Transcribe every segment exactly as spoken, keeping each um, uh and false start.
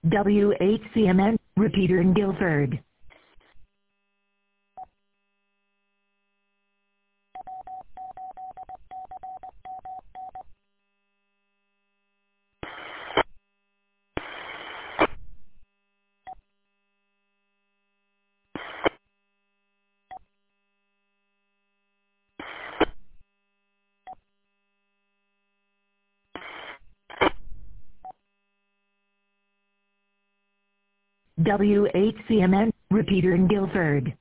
W H C M N, repeater in Guilford. W H C M N, repeater in Guilford.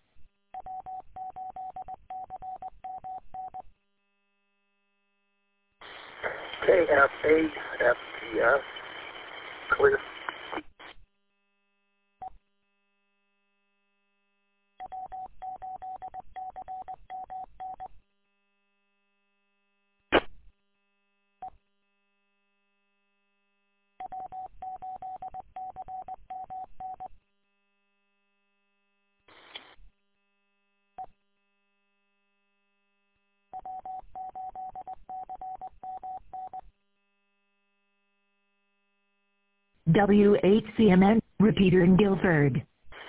K F A F T S, clear. W H C M N, repeater in Guilford.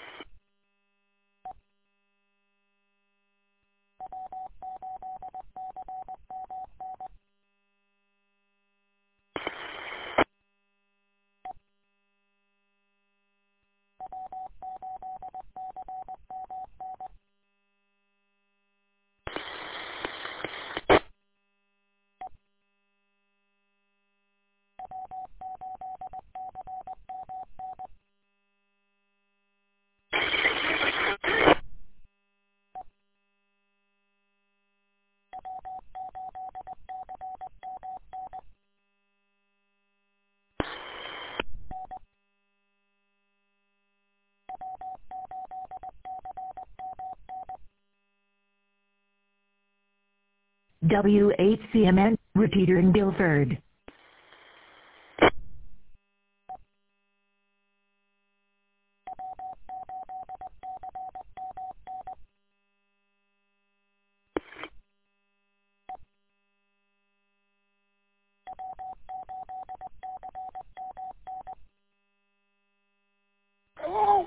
W H C M N, repeater in Guilford. Hello?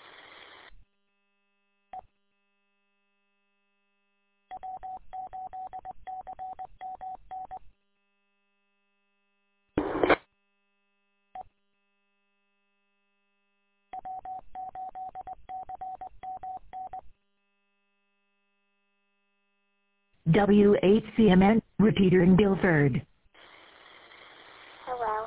W H C M N, repeater in Guilford. Hello.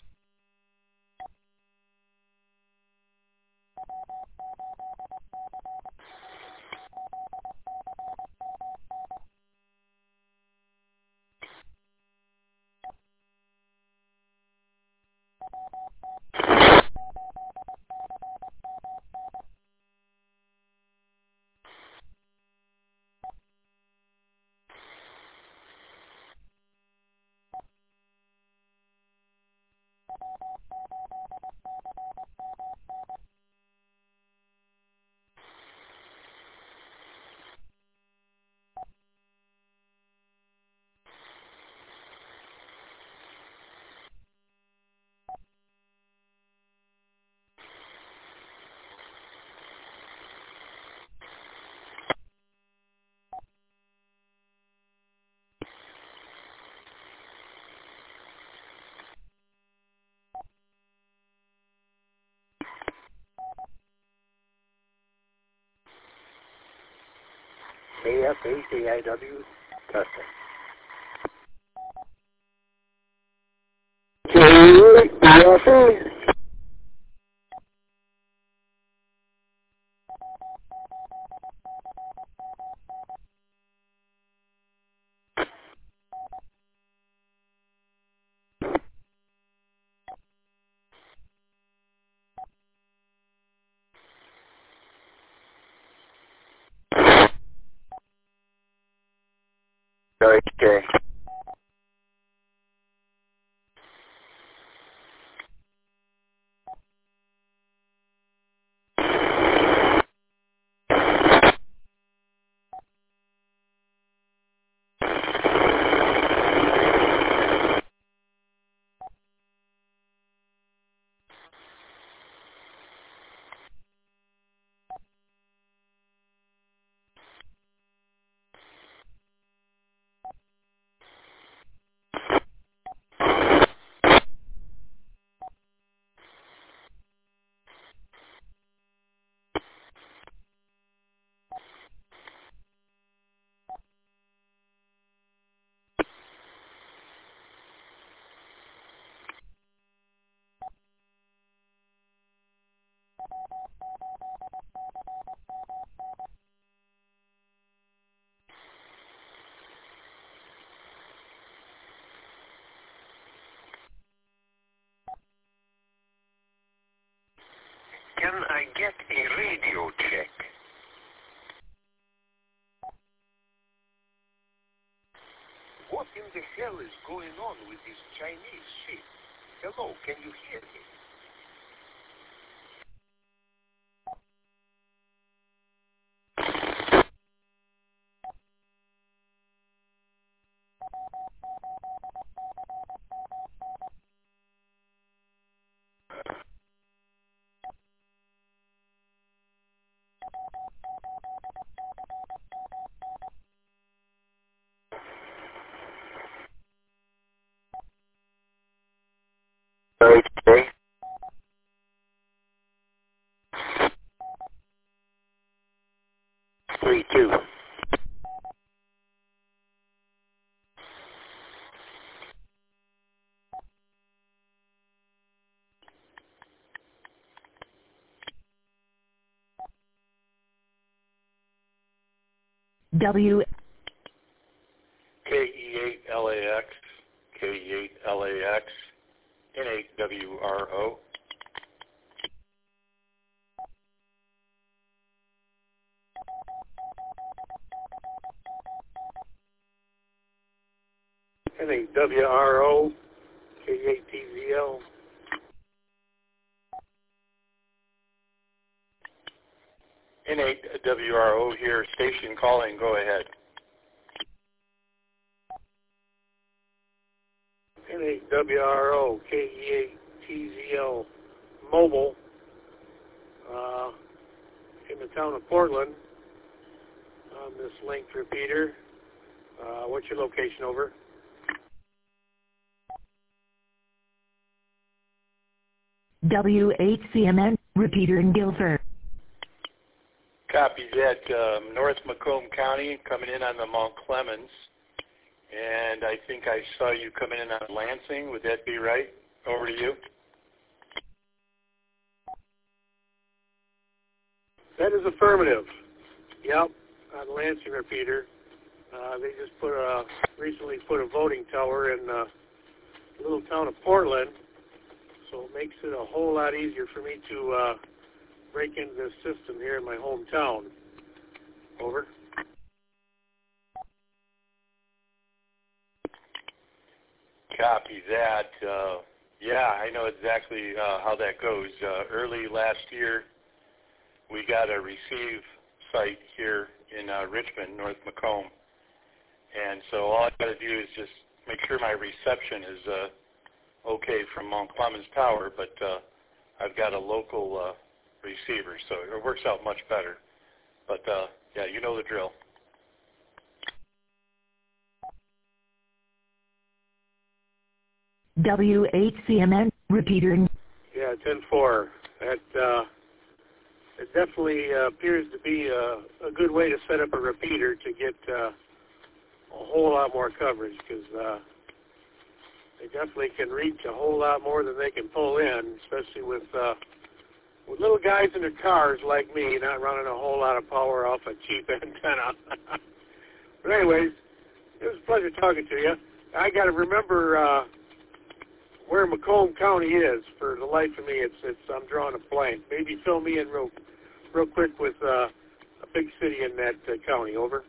A F A K I W, testing. K F A. Okay. get a radio check. What in the hell is going on with this Chinese shit? Hello, can you hear me? Okay. Three, two. W K E eight L A X, K E eight L A X, N eight W R O. N eight W R O, K eight T Z L. N eight W R O here, station calling, go ahead. N eight W R O, K E eight T Z L, mobile, uh, in the town of Portland, on this linked repeater. Uh, what's your location, over? W H C M N, repeater in Guilford. Copy that, um, North Macomb County, coming in on the Mount Clemens. And I think I saw you coming in on Lansing. Would that be right? Over to you. That is affirmative. Yep, on Lansing repeater. Uh, they just put a, recently put a voting tower in the little town of Portland, so it makes it a whole lot easier for me to uh, break into this system here in my hometown. Over. Copy that. Uh, yeah, I know exactly uh, how that goes. Uh, early last year, we got a receive site here in uh, Richmond, North Macomb. And so all I got to do is just make sure my reception is uh, okay from Mount Clemens Tower, but uh, I've got a local uh, receiver, so it works out much better. But uh, yeah, you know the drill. W H C M N, repeater in... Yeah, ten four. That, uh, it definitely uh, appears to be a, a good way to set up a repeater to get uh, a whole lot more coverage, because uh, they definitely can reach a whole lot more than they can pull in, especially with uh, with little guys in their cars like me, not running a whole lot of power off a cheap antenna. But anyways, it was a pleasure talking to you. I got to remember uh, where Macomb County is. For the life of me, it's it's I'm drawing a blank. Maybe fill me in real real quick with uh, a big city in that uh, county. Over.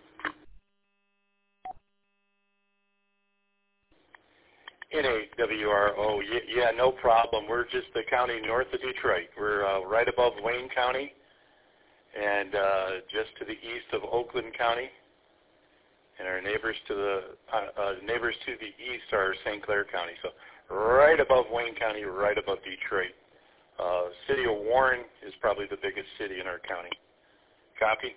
N eight W R O, yeah, no problem. We're just the county north of Detroit. We're uh, right above Wayne County and uh, just to the east of Oakland County. And our neighbors to the uh, uh, neighbors to the east are Saint Clair County. So right above Wayne County, right above Detroit. Uh, city of Warren is probably the biggest city in our county. Copy?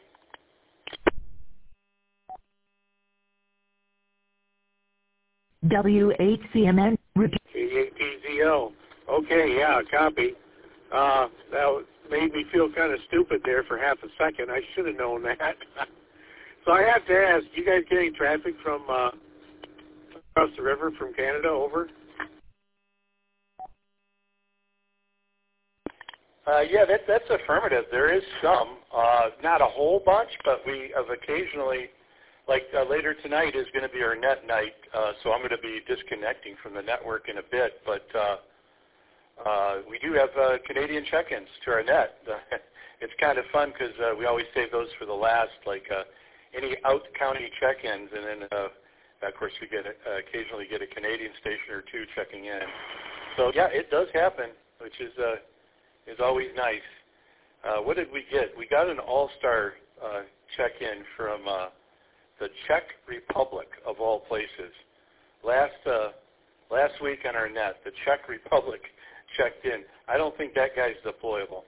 W H C M N, repeat. K eight T Z L. Okay, yeah, copy. Uh, that made me feel kind of stupid there for half a second. I should have known that. So I have to ask, you guys get any traffic from uh, across the river from Canada? Over. Uh, yeah, that, that's affirmative. There is some, uh, not a whole bunch, but we have occasionally, like uh, later tonight is going to be our net night, uh, so I'm going to be disconnecting from the network in a bit, but uh, uh, we do have uh, Canadian check-ins to our net. it's kind of fun because uh, we always save those for the last, like uh, any out-county check-ins, and then, uh, of course, we get uh, occasionally get a Canadian station or two checking in. So, yeah, it does happen, which is uh, is always nice. Uh, what did we get? We got an all-star uh, check-in from uh, the Czech Republic, of all places. Last uh, last week on our net, the Czech Republic checked in. I don't think that guy's deployable.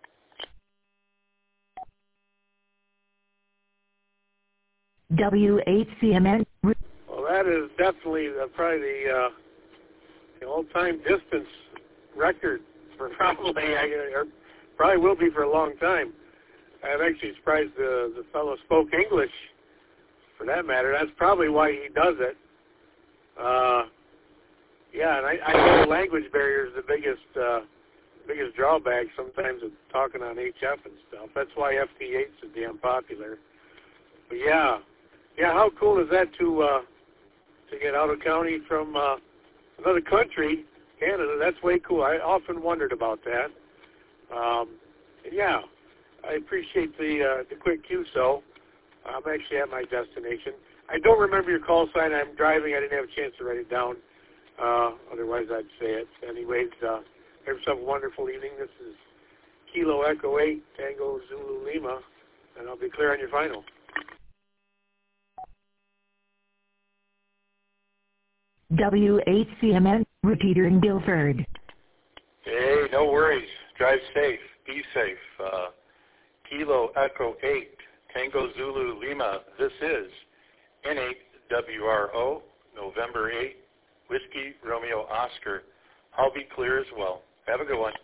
W H C M N. Well, that is definitely the, probably the, uh, the all-time distance record for probably, or probably will be for a long time. I'm actually surprised the, the fellow spoke English, for that matter. That's probably why he does it. Uh, yeah, and I, I know language barrier is the biggest uh, biggest drawback sometimes of talking on H F and stuff. That's why F T eight's so damn popular. But yeah, yeah, how cool is that to uh, to get out of county from uh, another country, Canada? That's way cool. I often wondered about that. Um, and yeah, I appreciate the uh, the quick Q S O. I'm actually at my destination. I don't remember your call sign. I'm driving. I didn't have a chance to write it down. Uh, otherwise, I'd say it. Anyways, uh, have yourself a wonderful evening. This is Kilo Echo eight, Tango Zulu Lima, and I'll be clear on your final. W H C M N, repeater in Guilford. Hey, no worries. Drive safe. Be safe. Uh, Kilo Echo eight, Tango Zulu Lima. This is N eight W R O, November eighth, Whiskey Romeo Oscar. I'll be clear as well. Have a good one.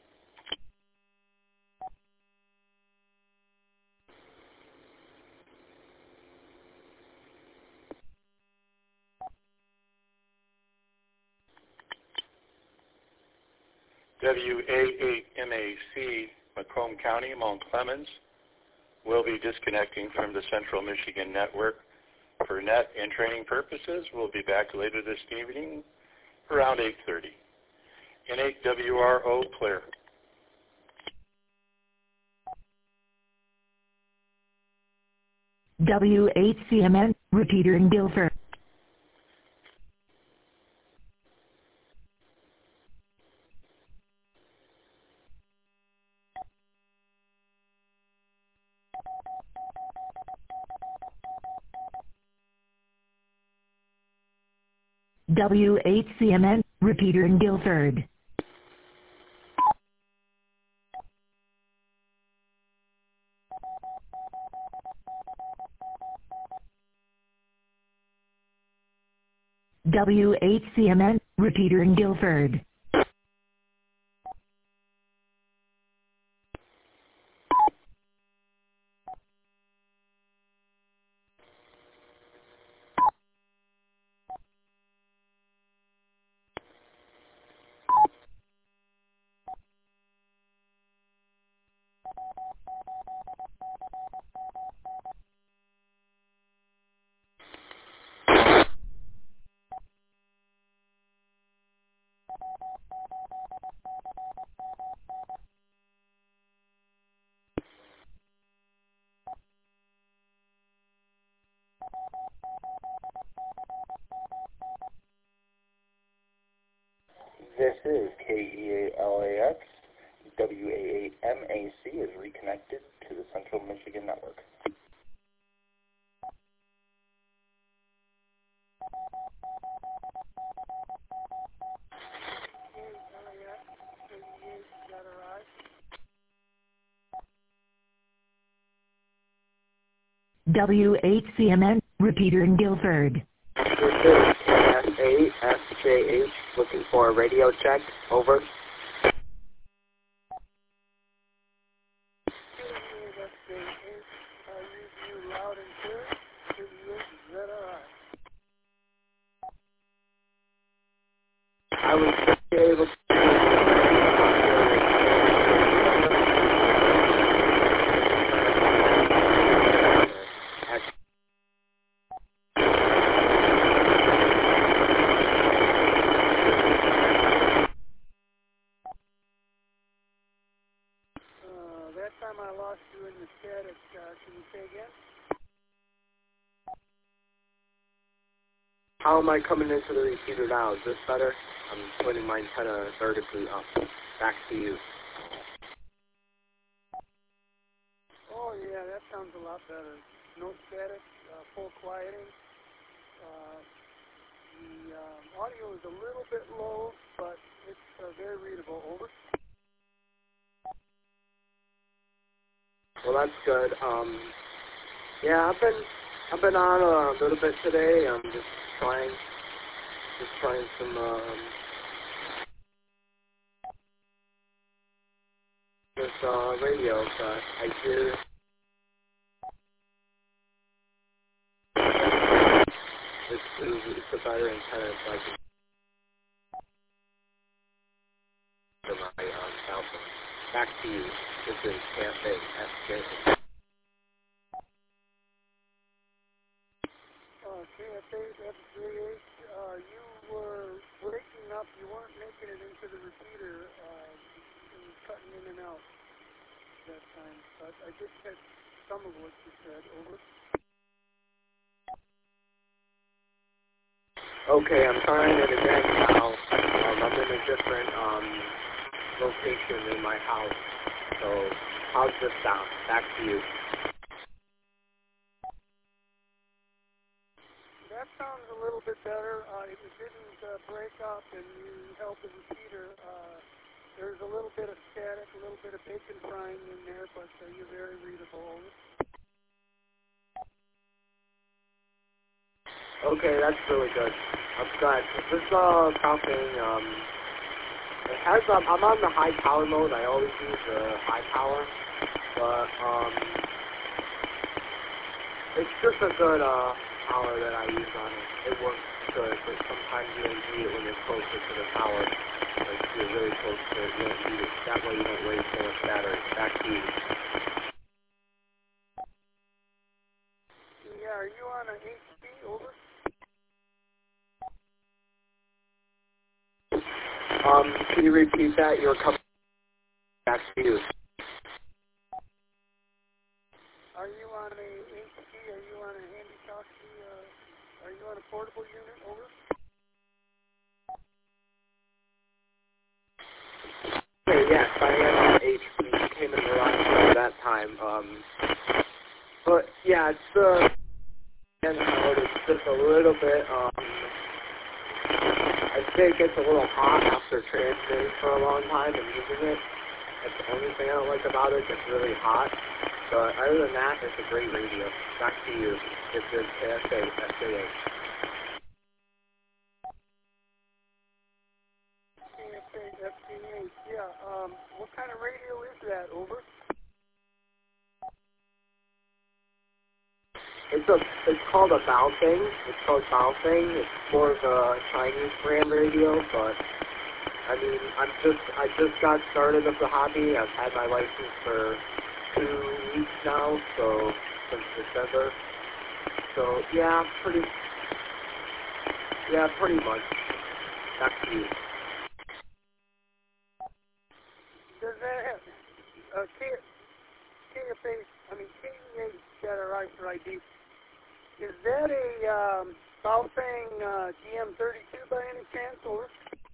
W A eight M A C, Macomb County, Mount Clemens, will be disconnecting from the Central Michigan Network for net and training purposes. We'll be back later this evening around eight thirty. N eight W R O, clear. W H C M N, repeater in Guilford. W H C M N, repeater in Guilford. W H C M N, repeater in Guilford. This is K E A L A X. W A eight M A C is reconnected to the Central Michigan Network. W H C M N, repeater in Guilford. This is S eight S J H, looking for a radio check. Over. I was able to. how am I coming into the repeater now? Is this better? I'm pointing my antenna vertically up. Back to you. Oh, yeah, that sounds a lot better. No static, uh, full quieting. Uh, the um, audio is a little bit low, but it's uh, very readable. Over. Well, that's good. Um, yeah, I've been I've been on a little bit today. I'm just trying just trying some um, this uh, radio, but I hear it's, it's a better antenna, so I can for my um, cell phone. Back to you. This is Cafe S J. Uh, K F A F J H, uh, you were breaking up. You weren't making it into the repeater. Uh, you were cutting in and out that time. But I did catch some of what you said. Over. Okay, I'm trying it again now. Um, I'm in a different um, location in my house. So how's this sound? Back to you. That sounds a little bit better. Uh, it didn't uh, break up, and you held the repeater. Uh, there's a little bit of static, a little bit of bacon frying in there, but uh, you're very readable. Okay, that's really good. I'm glad. This uh, something, um, it has, um, I'm on the high power mode. I always use the high power, but um, it's just a good uh, power that I use on it. It works good, but sometimes you don't need it when you're closer to the tower. Like, if you're really close to it, you don't need it. That way you don't waste so much battery. Back to you. Yeah, are you on an H P? Over. Um, can you repeat that? You're coming back to you. Are you on a H P? Are you on a handy talkie? Uh, are you on a portable unit? Over. Okay, yes, I am on H P. You came in the right time at that time. Um, but yeah, it's uh, and it's just a little bit. Um, I'd say it gets a little hot after transmitting for a long time and using it. That's the only thing I don't like about it. It's really hot. But other than that, it's a great radio. Back to you. It's good K S A S A H. K F A F J H. Yeah. Um, what kind of radio is that? Over. It's a, it's called a Baofeng. It's called Baofeng. It's more of a Chinese brand radio, but I mean, I'm just, I just got started with the hobby. I've had my license for two weeks now, so since December. So yeah, pretty, yeah, pretty much. Back to you. Does that have uh, K F A? I mean K E H got a right for I D. Is that a um, Baofeng uh, G M thirty-two by any chance? Or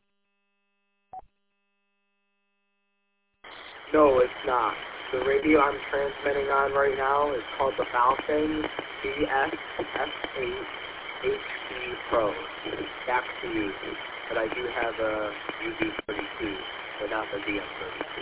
No, it's not. The radio I'm transmitting on right now is called the Baofeng B S S eight H D Pro. Back to you. But I do have a U B thirty-two, but not the D M thirty-two.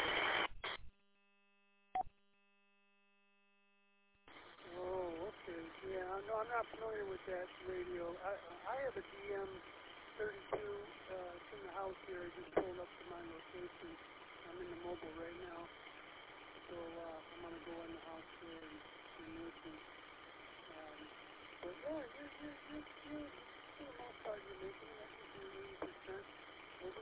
oh, okay. Yeah, no, I'm not familiar with that radio. I I have a G M thirty-two. Uh, it's in the house here. I just pulled up to my location. I'm in the mobile right now, so uh, I'm gonna go in the house here and, and listen. Um, but yeah, you're you're you're, you're for the most part you're making it. I think you're eighty percent over.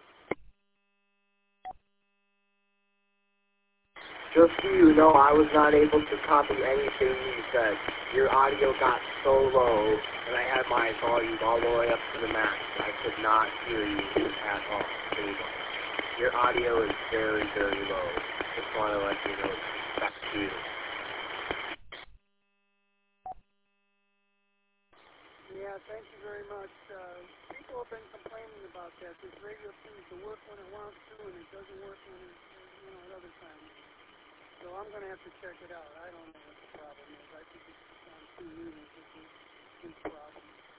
Just so you know, I was not able to copy anything you said. Your audio got so low, and I had my volume all the way up to the max. I could not hear you at all. Anymore. Your audio is very, very low. Just want to let you know. Back to you. Yeah, thank you very much. Uh, people have been complaining about that. This radio seems to work when it wants to, and it doesn't work when it, you know, at other times. So I'm going to have to check it out. I don't know what the problem is. I think it's on two meters. It's a big problem.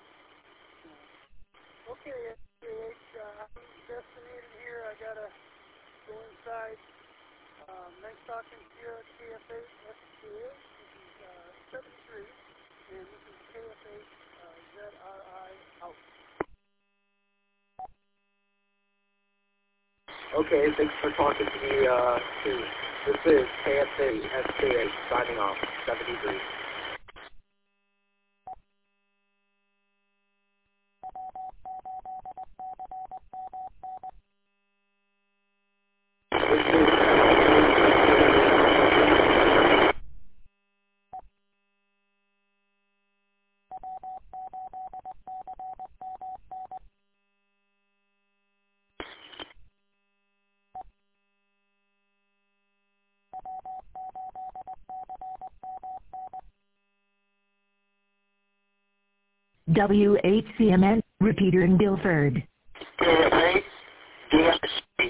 Yeah. Okay, S K H, uh, I'm destinated here. I got to go inside. Um, nice talking to you at K F H S K H. This is uh, seventy-three, and this is K F H uh, Z R I out. Okay, thanks for talking to me, uh, too. This is K F A S K H signing off, seventy-three. W H C M N, repeater in Guilford. K F A D S C.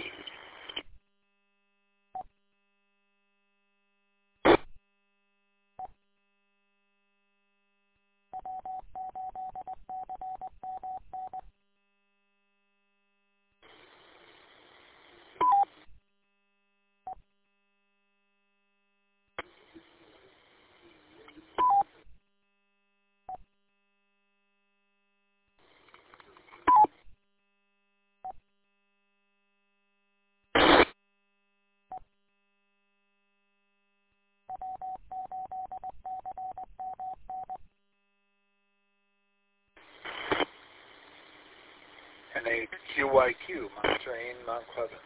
N A Q Y Q, monitoring Mount Pleasant.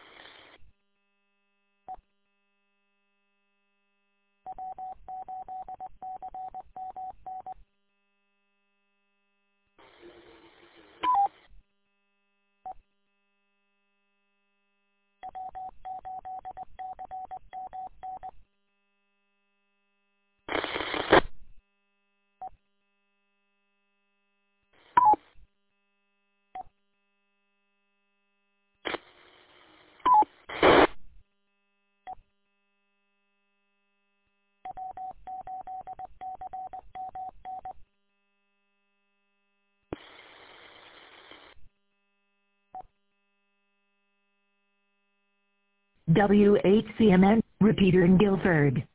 W H C M N, repeater in Guilford.